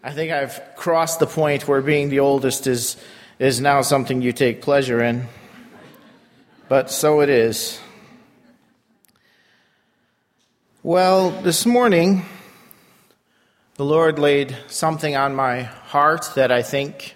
I think I've crossed the point where being the oldest is now something you take pleasure in. But so it is. Well, this morning, the Lord laid something on my heart that I think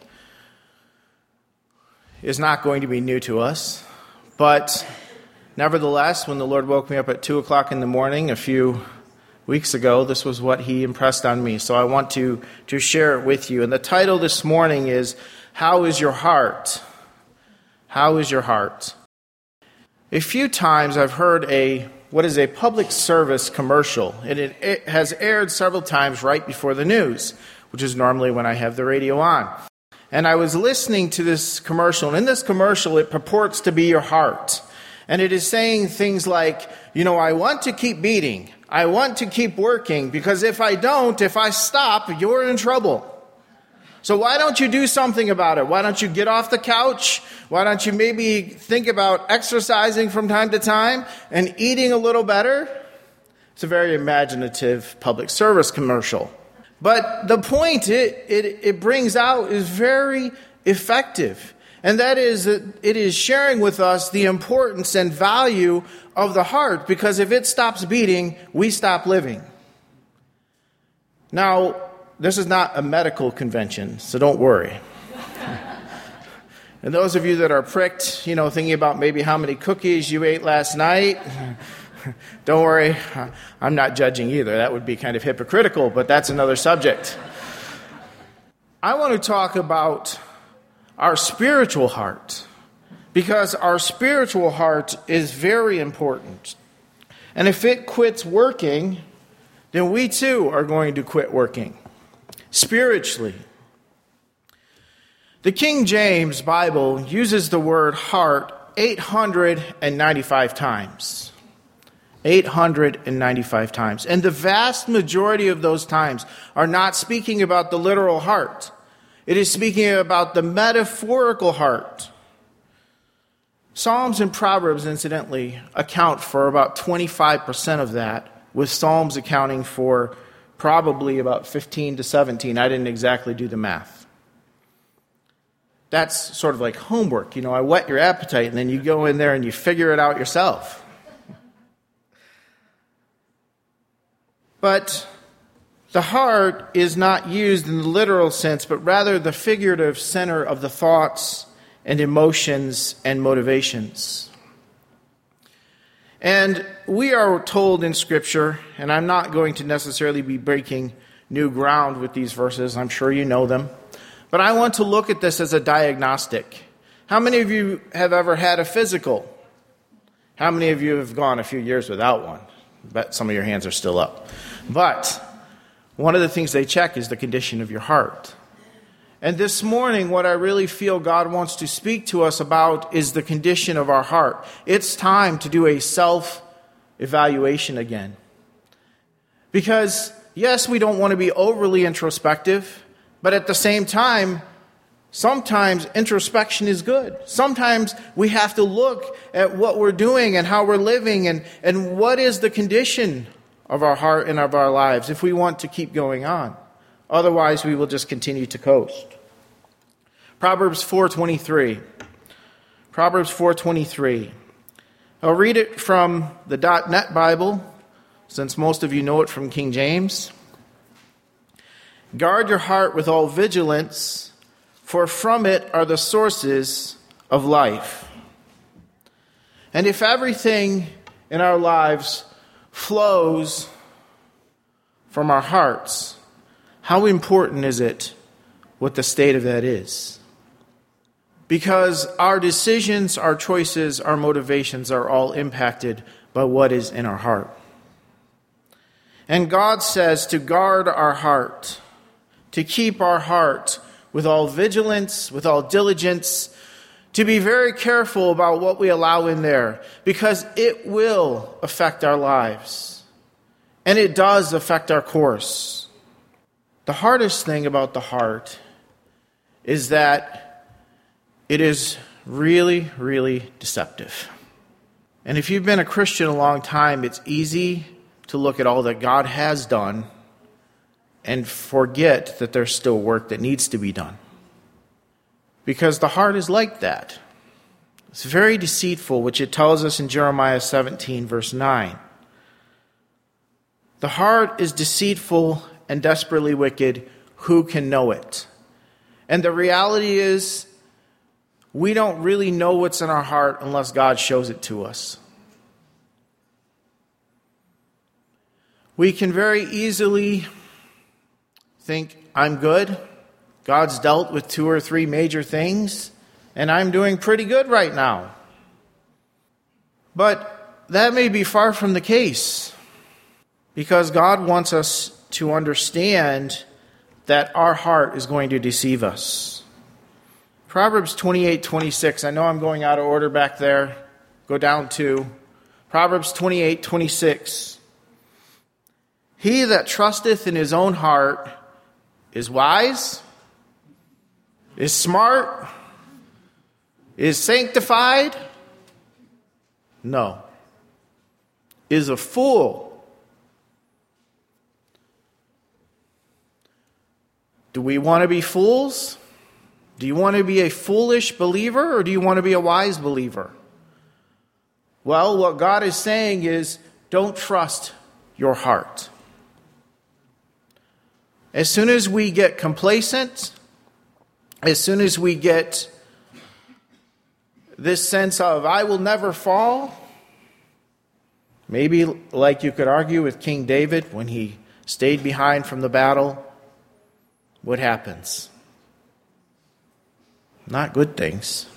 is not going to be new to us. But nevertheless, when the Lord woke me up at 2 o'clock in the morning a few weeks ago, this was what He impressed on me. So I want to share it with you. And the title this morning is, How is Your Heart? How is your heart? A few times I've heard what is a public service commercial. And it has aired several times right before the news, which is normally when I have the radio on. And I was listening to this commercial, and in this commercial it purports to be your heart. And it is saying things like, I want to keep beating. I want to keep working, because if I stop, you're in trouble. So why don't you do something about it? Why don't you get off the couch? Why don't you maybe think about exercising from time to time and eating a little better? It's a very imaginative public service commercial. But the point it brings out is very effective. And that is that it is sharing with us the importance and value of the heart, because if it stops beating, we stop living. Now, this is not a medical convention, so don't worry. And those of you that are pricked, thinking about maybe how many cookies you ate last night, don't worry, I'm not judging either. That would be kind of hypocritical, but that's another subject. I want to talk about our spiritual heart, because our spiritual heart is very important. And if it quits working, then we too are going to quit working spiritually. The King James Bible uses the word heart 895 times. 895 times. And the vast majority of those times are not speaking about the literal heart. It is speaking about the metaphorical heart. Psalms and Proverbs, incidentally, account for about 25% of that, with Psalms accounting for probably about 15 to 17. I didn't exactly do the math. That's sort of like homework. I whet your appetite, and then you go in there and you figure it out yourself. But the heart is not used in the literal sense, but rather the figurative center of the thoughts and emotions and motivations. And we are told in Scripture, and I'm not going to necessarily be breaking new ground with these verses, I'm sure you know them, but I want to look at this as a diagnostic. How many of you have ever had a physical? How many of you have gone a few years without one? I bet some of your hands are still up. But one of the things they check is the condition of your heart. And this morning, what I really feel God wants to speak to us about is the condition of our heart. It's time to do a self-evaluation again. Because, yes, we don't want to be overly introspective, but at the same time, sometimes introspection is good. Sometimes we have to look at what we're doing and how we're living and what is the condition of our heart and of our lives if we want to keep going on. Otherwise, we will just continue to coast. Proverbs 4:23. Proverbs 4:23. I'll read it from the .NET Bible, since most of you know it from King James. Guard your heart with all vigilance, for from it are the sources of life. And if everything in our lives flows from our hearts, how important is it what the state of that is? Because our decisions, our choices, our motivations are all impacted by what is in our heart. And God says to guard our heart, to keep our heart with all vigilance, with all diligence, to be very careful about what we allow in there, because it will affect our lives. And it does affect our course. The hardest thing about the heart is that it is really, really deceptive. And if you've been a Christian a long time, it's easy to look at all that God has done and forget that there's still work that needs to be done. Because the heart is like that. It's very deceitful, which it tells us in Jeremiah 17, verse 9. The heart is deceitful and desperately wicked. Who can know it? And the reality is, we don't really know what's in our heart unless God shows it to us. We can very easily think, I'm good. God's dealt with 2 or 3 major things, and I'm doing pretty good right now. But that may be far from the case, because God wants us to understand that our heart is going to deceive us. Proverbs 28:26. I know I'm going out of order back there. Go down to Proverbs 28:26. He that trusteth in his own heart is wise, is smart, is sanctified. No. Is a fool. Do we want to be fools? Do you want to be a foolish believer, or do you want to be a wise believer? Well, what God is saying is, don't trust your heart. As soon as we get complacent, as soon as we get this sense of, I will never fall, maybe like you could argue with King David when he stayed behind from the battle, what happens? Not good things.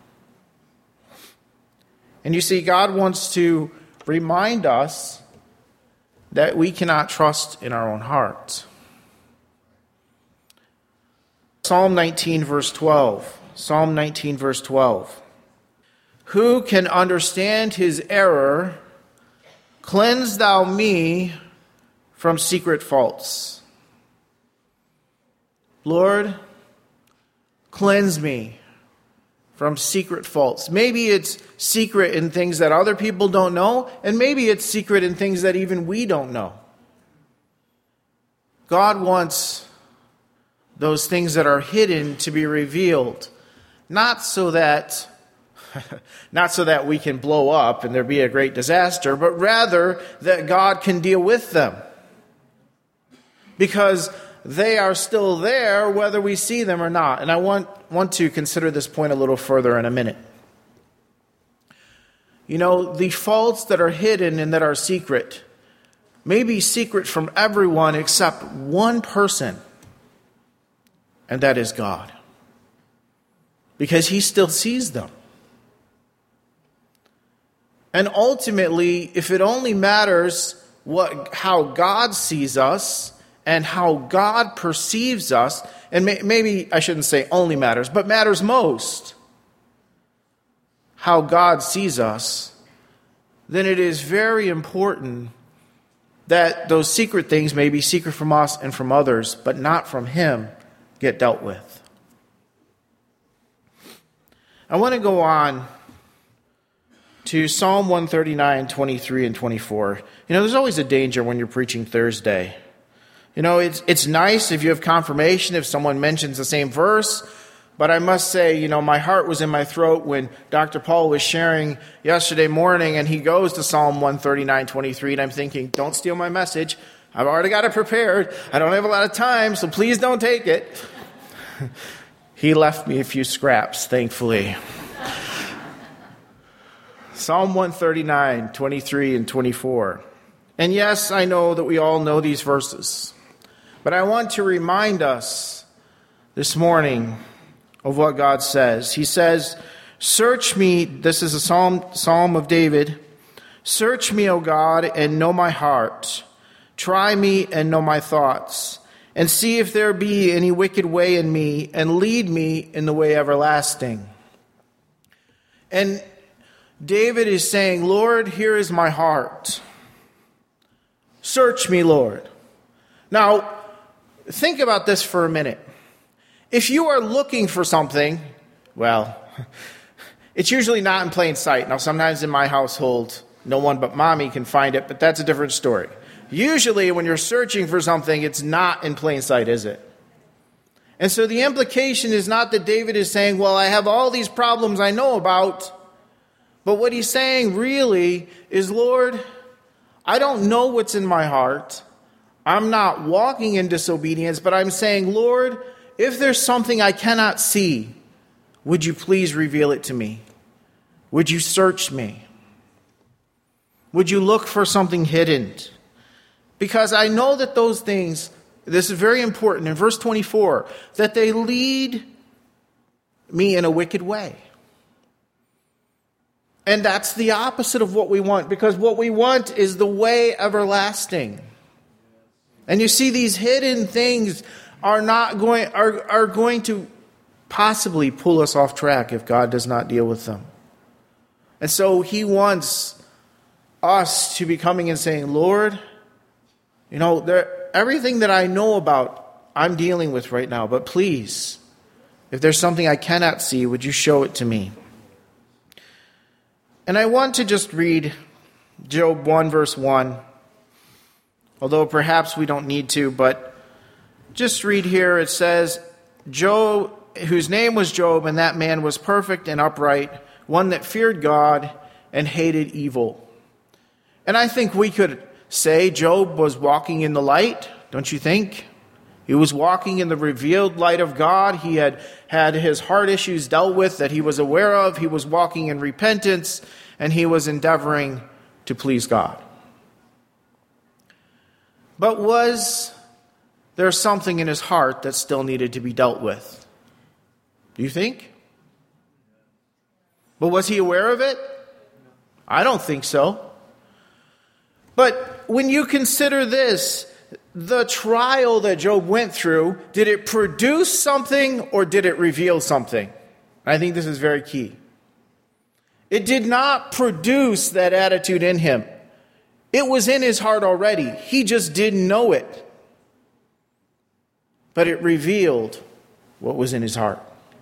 And you see, God wants to remind us that we cannot trust in our own heart. Psalm 19, verse 12. Psalm 19, verse 12. Who can understand his error? Cleanse thou me from secret faults. Lord, cleanse me from secret faults. Maybe it's secret in things that other people don't know, and maybe it's secret in things that even we don't know. God wants those things that are hidden to be revealed, not so that we can blow up and there be a great disaster, but rather that God can deal with them. Because they are still there whether we see them or not. And I want to consider this point a little further in a minute. You know, the faults that are hidden and that are secret may be secret from everyone except one person, and that is God. Because he still sees them. And ultimately, if it only matters how God sees us and how God perceives us, and maybe I shouldn't say only matters, but matters most, how God sees us, then it is very important that those secret things may be secret from us and from others, but not from him, get dealt with. I want to go on to Psalm 139, 23, and 24. You know, there's always a danger when you're preaching Thursday. You know, it's nice if you have confirmation, if someone mentions the same verse, but I must say, you know, my heart was in my throat when Dr. Paul was sharing yesterday morning, and he goes to Psalm 139, 23, and I'm thinking, don't steal my message. I've already got it prepared. I don't have a lot of time, so please don't take it. He left me a few scraps, thankfully. Psalm 139, 23, and 24. And yes, I know that we all know these verses. But I want to remind us this morning of what God says. He says, search me, this is a psalm of David. Search me, O God, and know my heart. Try me and know my thoughts. And see if there be any wicked way in me, and lead me in the way everlasting. And David is saying, Lord, here is my heart. Search me, Lord. Now, think about this for a minute. If you are looking for something, well, it's usually not in plain sight. Now, sometimes in my household, no one but mommy can find it, but that's a different story. Usually when you're searching for something, it's not in plain sight, is it? And so the implication is not that David is saying, well, I have all these problems I know about. But what he's saying really is, Lord, I don't know what's in my heart. I'm not walking in disobedience, but I'm saying, Lord, if there's something I cannot see, would you please reveal it to me? Would you search me? Would you look for something hidden? Because I know that those things, this is very important in verse 24, that they lead me in a wicked way. And that's the opposite of what we want, because what we want is the way everlasting. And you see, these hidden things are going to possibly pull us off track if God does not deal with them. And so he wants us to be coming and saying, Lord, everything that I know about, I'm dealing with right now. But please, if there's something I cannot see, would you show it to me? And I want to just read Job 1 verse 1. Although perhaps we don't need to, but just read here. It says, Job, whose name was Job, and that man was perfect and upright, one that feared God and hated evil. And I think we could say Job was walking in the light, don't you think? He was walking in the revealed light of God. He had his heart issues dealt with that he was aware of. He was walking in repentance, and he was endeavoring to please God. But was there something in his heart that still needed to be dealt with? Do you think? But was he aware of it? I don't think so. But when you consider this, the trial that Job went through, did it produce something or did it reveal something? I think this is very key. It did not produce that attitude in him. It was in his heart already. He just didn't know it. But it revealed what was in his heart.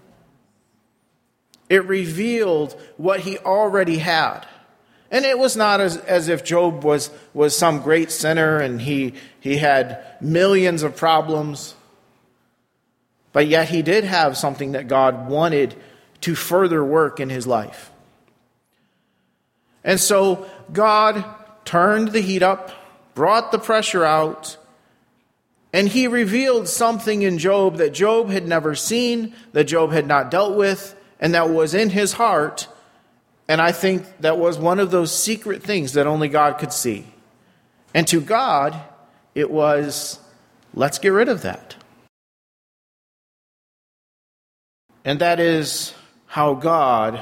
It revealed what he already had. And it was not as if Job was some great sinner and he had millions of problems. But yet he did have something that God wanted to further work in his life. And so God turned the heat up, brought the pressure out, and he revealed something in Job that Job had never seen, that Job had not dealt with, and that was in his heart. And I think that was one of those secret things that only God could see. And to God, it was, let's get rid of that. And that is how God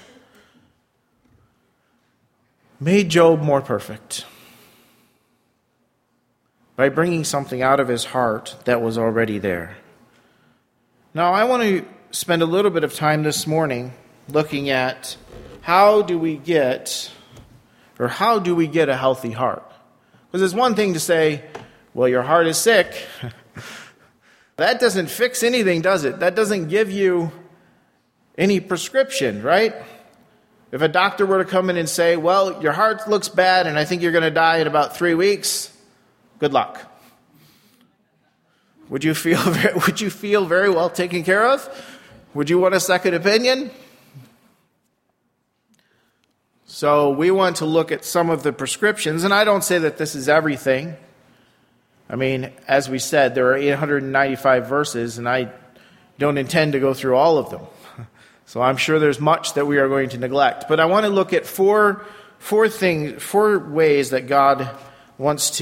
made Job more perfect, by bringing something out of his heart that was already there. Now, I want to spend a little bit of time this morning looking at how do we get a healthy heart? Because it's one thing to say, well, your heart is sick. That doesn't fix anything, does it? That doesn't give you any prescription, right? If a doctor were to come in and say, well, your heart looks bad and I think you're going to die in about 3 weeks, good luck. Would you feel very well taken care of? Would you want a second opinion? So we want to look at some of the prescriptions, and I don't say that this is everything. I mean, as we said, there are 895 verses, and I don't intend to go through all of them. So I'm sure there's much that we are going to neglect. But I want to look at four ways that God wants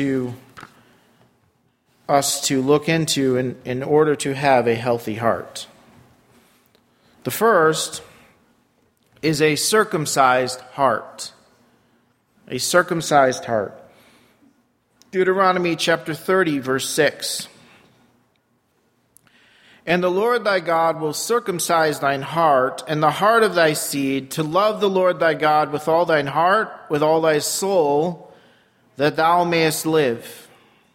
us to look into in order to have a healthy heart. The first is a circumcised heart. A circumcised heart. Deuteronomy chapter 30, verse 6. And the Lord thy God will circumcise thine heart and the heart of thy seed, to love the Lord thy God with all thine heart, with all thy soul, that thou mayest live.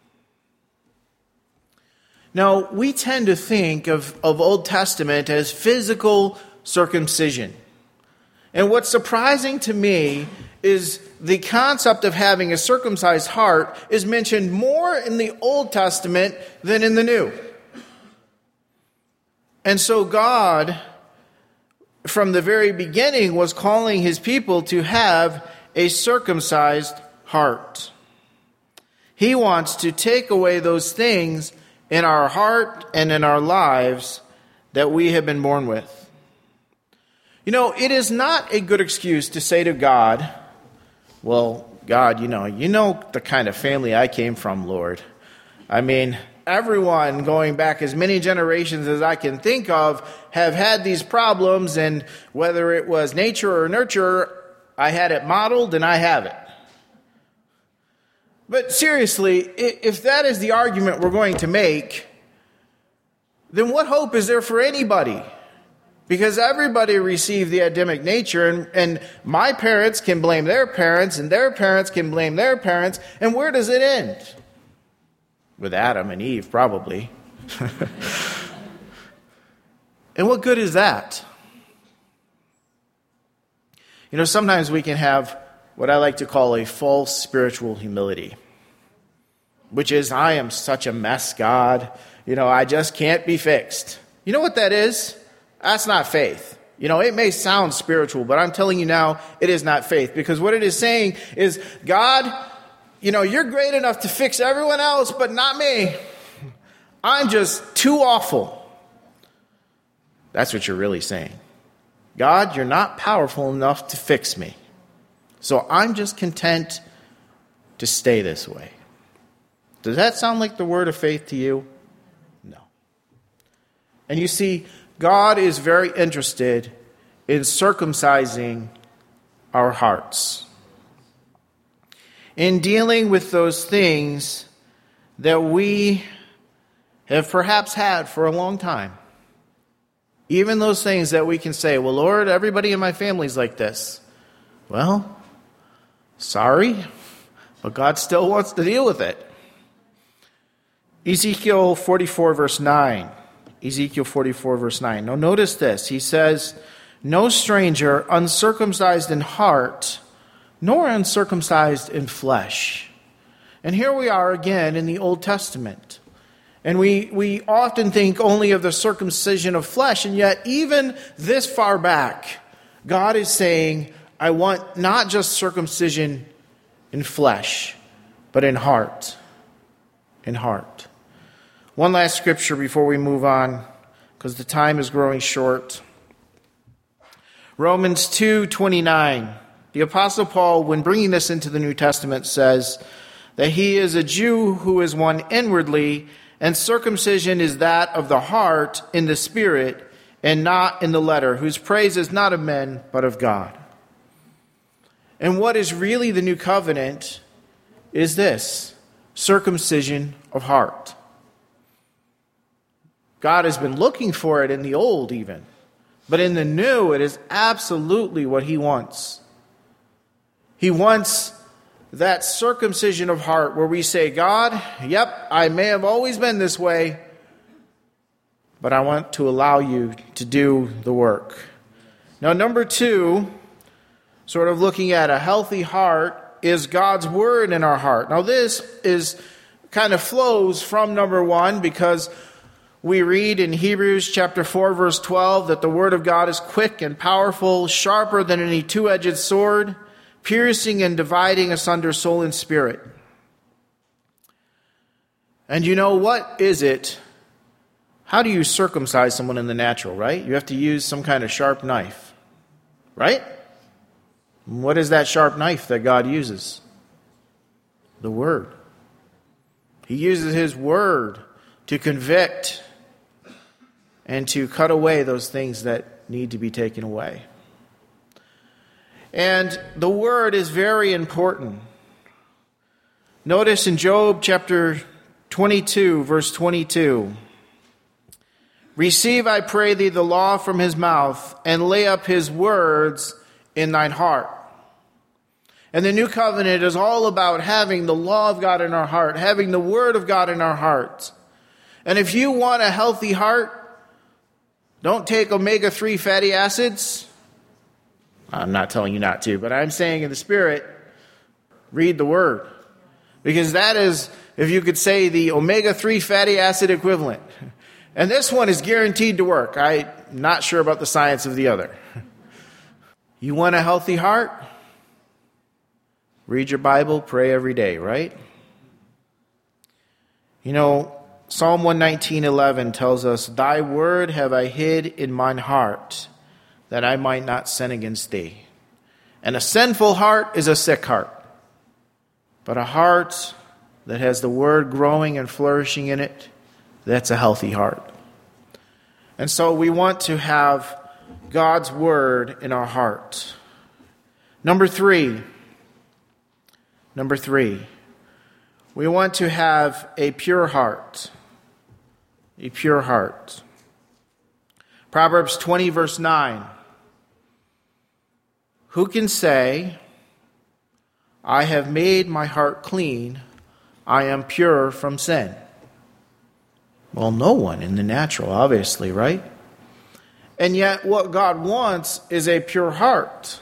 Now, we tend to think of Old Testament as physical circumcision. And what's surprising to me is the concept of having a circumcised heart is mentioned more in the Old Testament than in the New. And so God, from the very beginning, was calling his people to have a circumcised heart. He wants to take away those things in our heart and in our lives that we have been born with. You know, it is not a good excuse to say to God, well, God, you know the kind of family I came from, Lord. I mean, everyone going back as many generations as I can think of have had these problems, and whether it was nature or nurture, I had it modeled and I have it. But seriously, if that is the argument we're going to make, then what hope is there for anybody? Because everybody received the Adamic nature, and my parents can blame their parents, and their parents can blame their parents, and where does it end? With Adam and Eve, probably. And what good is that? You know, sometimes we can have what I like to call a false spiritual humility, which is, I am such a mess, God. I just can't be fixed. You know what that is? That's not faith. It may sound spiritual, but I'm telling you now, it is not faith. Because what it is saying is, God, you're great enough to fix everyone else, but not me. I'm just too awful. That's what you're really saying. God, you're not powerful enough to fix me. So I'm just content to stay this way. Does that sound like the word of faith to you? No. And you see, God is very interested in circumcising our hearts, in dealing with those things that we have perhaps had for a long time. Even those things that we can say, well, Lord, everybody in my family's like this. Well, sorry, but God still wants to deal with it. Ezekiel 44, verse 9. Ezekiel 44, verse 9. Now notice this. He says, no stranger uncircumcised in heart, nor uncircumcised in flesh. And here we are again in the Old Testament. And we often think only of the circumcision of flesh, and yet even this far back, God is saying, I want not just circumcision in flesh, but in heart. In heart. One last scripture before we move on, because the time is growing short. Romans 2:29. The Apostle Paul, when bringing this into the New Testament, says that he is a Jew who is one inwardly, and circumcision is that of the heart in the spirit and not in the letter, whose praise is not of men but of God. And what is really the new covenant is this: circumcision of heart. God has been looking for it in the old even, but in the new it is absolutely what he wants. He wants that circumcision of heart where we say, God, yep, I may have always been this way, but I want to allow you to do the work. Now, number 2, sort of looking at a healthy heart, is God's word in our heart. Now, this is kind of flows from number 1, because we read in Hebrews chapter 4, verse 12, that the word of God is quick and powerful, sharper than any two-edged sword, piercing and dividing asunder soul and spirit. And you know, what is it? How do you circumcise someone in the natural, right? You have to use some kind of sharp knife, right? What is that sharp knife that God uses? The Word. He uses His Word to convict and to cut away those things that need to be taken away. And the Word is very important. Notice in Job chapter 22, verse 22, receive, I pray thee, the law from his mouth, and lay up his words in thine heart. And the new covenant is all about having the law of God in our heart, having the word of God in our heart. And if you want a healthy heart, don't take omega-3 fatty acids. I'm not telling you not to, but I'm saying in the Spirit, read the Word. Because that is, if you could say, the omega-3 fatty acid equivalent. And this one is guaranteed to work. I'm not sure about the science of the other. You want a healthy heart? Read your Bible, pray every day, right? You know, Psalm 119:11 tells us, "Thy word have I hid in mine heart, that I might not sin against thee." And a sinful heart is a sick heart. But a heart that has the word growing and flourishing in it, that's a healthy heart. And so we want to have God's word in our heart. Number three, we want to have a pure heart. A pure heart. Proverbs 20, verse 9. Who can say, I have made my heart clean, I am pure from sin? Well, no one in the natural, obviously, right? And yet what God wants is a pure heart.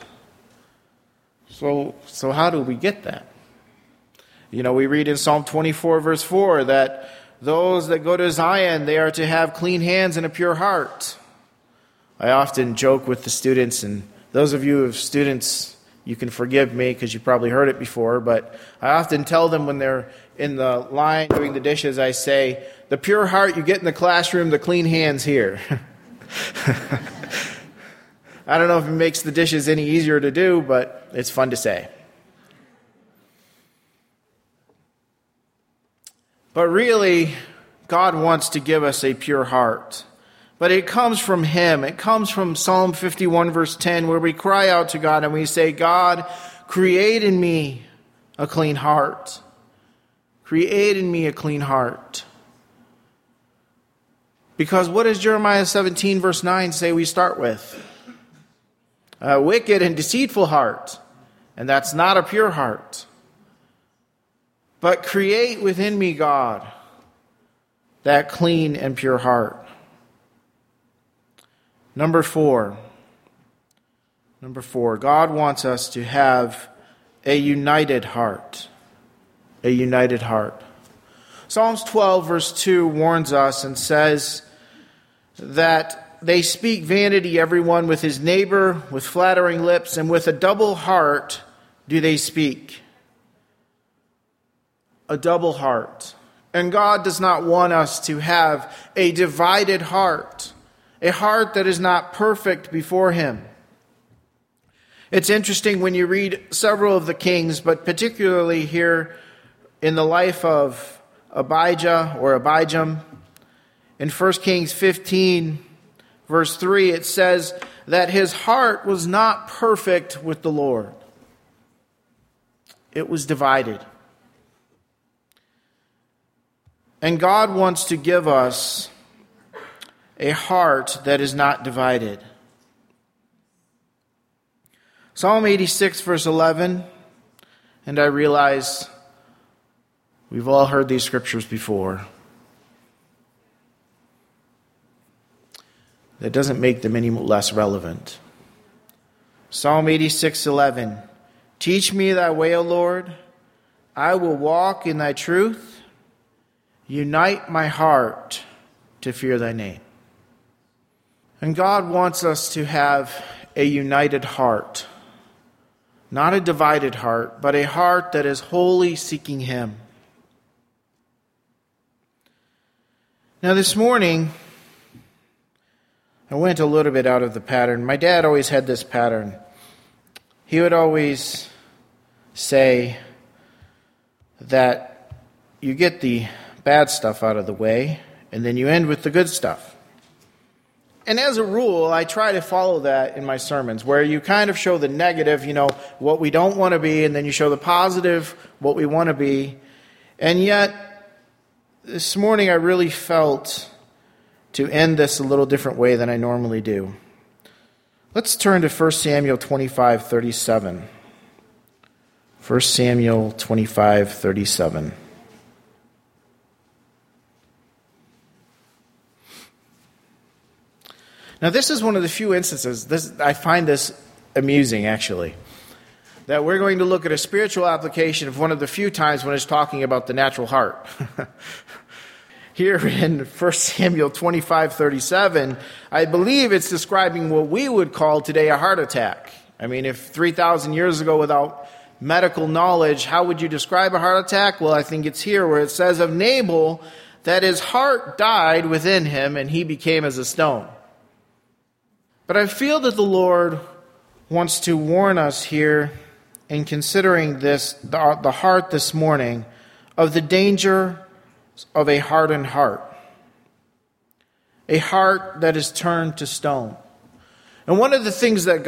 So how do we get that? You know, we read in Psalm 24, verse 4, that those that go to Zion, they are to have clean hands and a pure heart. I often joke with the students, and those of you who have students, you can forgive me because you probably heard it before, but I often tell them when they're in the line doing the dishes, I say, the pure heart you get in the classroom, the clean hands here. I don't know if it makes the dishes any easier to do, but it's fun to say. But really, God wants to give us a pure heart. But it comes from Him. It comes from Psalm 51, verse 10, where we cry out to God and we say, God, create in me a clean heart. Create in me a clean heart. Because what does Jeremiah 17, verse 9 say we start with? A wicked and deceitful heart. And that's not a pure heart. But create within me, God, that clean and pure heart. Number four, God wants us to have a united heart. A united heart. Psalms 12, verse 2 warns us and says that they speak vanity, everyone with his neighbor, with flattering lips, and with a double heart do they speak. A double heart. And God does not want us to have a divided heart. A heart that is not perfect before Him. It's interesting when you read several of the kings, but particularly here in the life of Abijah or Abijam. In 1 Kings 15, verse 3, it says that his heart was not perfect with the Lord. It was divided. And God wants to give us a heart that is not divided. Psalm 86, verse 11, and I realize we've all heard these scriptures before. That doesn't make them any less relevant. Psalm 86:11. Teach me thy way, O Lord. I will walk in thy truth. Unite my heart to fear thy name. And God wants us to have a united heart. Not a divided heart, but a heart that is wholly seeking Him. Now this morning, I went a little bit out of the pattern. My dad always had this pattern. He would always say that you get the bad stuff out of the way, and then you end with the good stuff. And as a rule, I try to follow that in my sermons, where you kind of show the negative, what we don't want to be, and then you show the positive, what we want to be. And yet, this morning I really felt to end this a little different way than I normally do. Let's turn to 1 Samuel 25:37. 1 Samuel 25:37. Now, this is one of the few instances, I find this amusing, actually, that we're going to look at a spiritual application of one of the few times when it's talking about the natural heart. Here in 1 Samuel 25:37, I believe it's describing what we would call today a heart attack. I mean, if 3,000 years ago without medical knowledge, how would you describe a heart attack? Well, I think it's here where it says of Nabal that his heart died within him and he became as a stone. But I feel that the Lord wants to warn us here in considering this, the heart this morning, of the danger of a hardened heart. A heart that is turned to stone. And one of the things that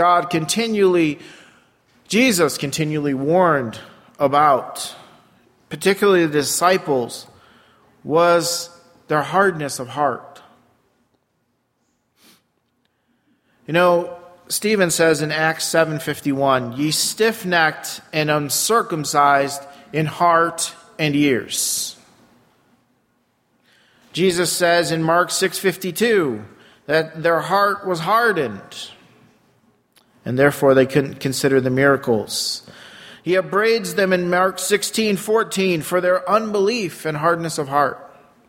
Jesus continually warned about, particularly the disciples, was their hardness of heart. You know, Stephen says in Acts 7:51, "Ye stiff-necked and uncircumcised in heart and ears." Jesus says in Mark 6:52 that their heart was hardened, and therefore they couldn't consider the miracles. He upbraids them in Mark 16:14 for their unbelief and hardness of heart.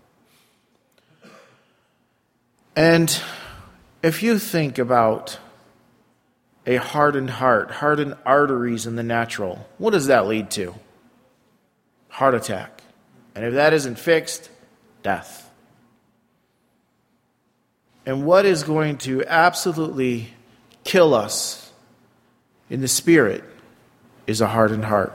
And if you think about a hardened heart, hardened arteries in the natural, what does that lead to? Heart attack. And if that isn't fixed, death. And what is going to absolutely kill us in the spirit is a hardened heart.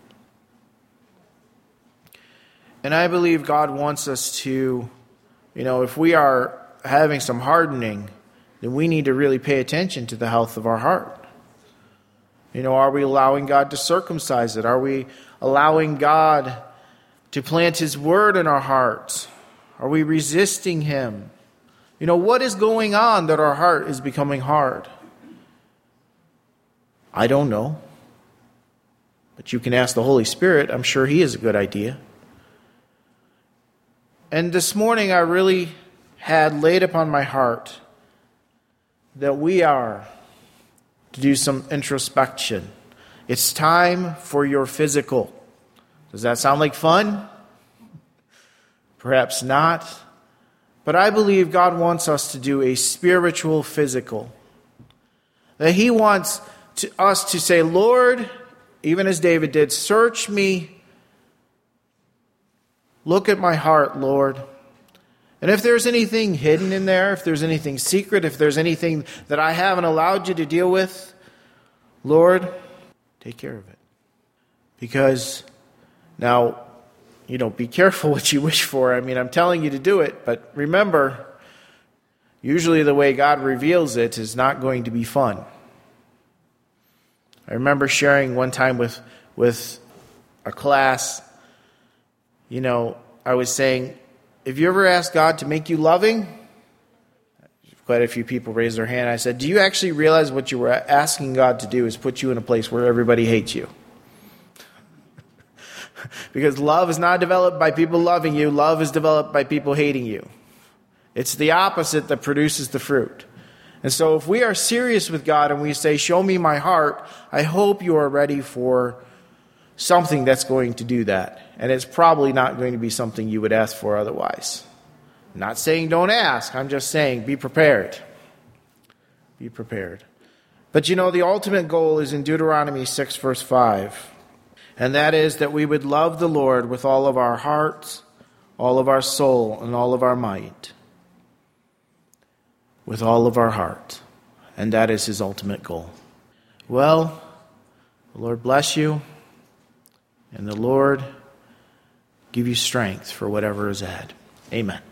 And I believe God wants us to, if we are having some hardening, then we need to really pay attention to the health of our heart. Are we allowing God to circumcise it? Are we allowing God to plant His word in our hearts? Are we resisting Him? What is going on that our heart is becoming hard? I don't know. But you can ask the Holy Spirit. I'm sure He is a good idea. And this morning I really had laid upon my heart that we are to do some introspection. It's time for your physical. Does that sound like fun? Perhaps not. But I believe God wants us to do a spiritual physical. That He wants us to say, Lord, even as David did, search me. Look at my heart, Lord. And if there's anything hidden in there, if there's anything secret, if there's anything that I haven't allowed you to deal with, Lord, take care of it. Because now, be careful what you wish for. I'm telling you to do it, but remember, usually the way God reveals it is not going to be fun. I remember sharing one time with a class, I was saying, have you ever asked God to make you loving? Quite a few people raised their hand. I said, do you actually realize what you were asking God to do is put you in a place where everybody hates you? Because love is not developed by people loving you. Love is developed by people hating you. It's the opposite that produces the fruit. And so if we are serious with God and we say, show me my heart, I hope you are ready for something that's going to do that. And it's probably not going to be something you would ask for otherwise. I'm not saying don't ask. I'm just saying be prepared. Be prepared. But the ultimate goal is in Deuteronomy 6, verse 5. And that is that we would love the Lord with all of our hearts, all of our soul, and all of our might. With all of our heart. And that is His ultimate goal. Well, the Lord bless you. And the Lord give you strength for whatever is ahead. Amen.